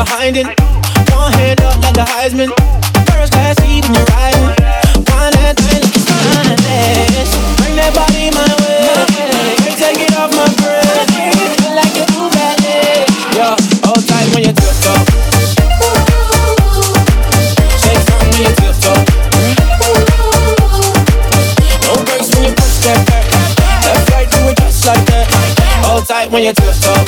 behind it. One hand up like the Heisman. First class seat when you're riding. Wine that thing like it's finest. Bring that body my way. Hey, take it off my breath. Feel like you do ballet. Yo, hold tight when you tiptoe. Shake something when you tiptoe. No brakes when you push that back. Left, right, do it just like that. Hold tight when you tiptoe.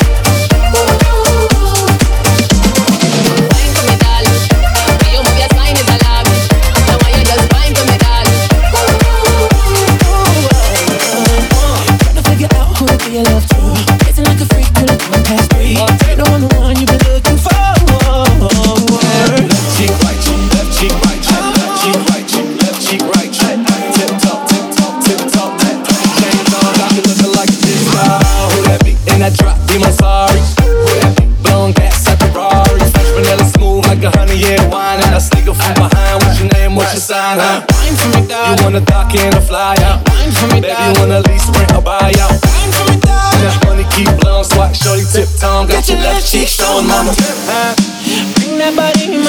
Your love too. Dancing like a freak till it's 3:1. No one the one you've been looking for. Left cheek, right cheek, left cheek, right cheek, left cheek, right cheek, left cheek, right cheek. Tip top, tip top, tip top. Chains on, got me looking like a disco. Who that be? In that drop, be my sorry. Who that be? Blown gas at Ferrari. Fresh vanilla smooth like a honey and wine. And I sneak up from behind. What's your name? What's your sign? Huh? Wine for me, dog. You wanna dock in or fly out? Wine for me, dog. Baby, you wanna lease, rent or buy out? That money keep blowing, swat, shorty tip tongue. Got your left cheek showing, mama. Bring that body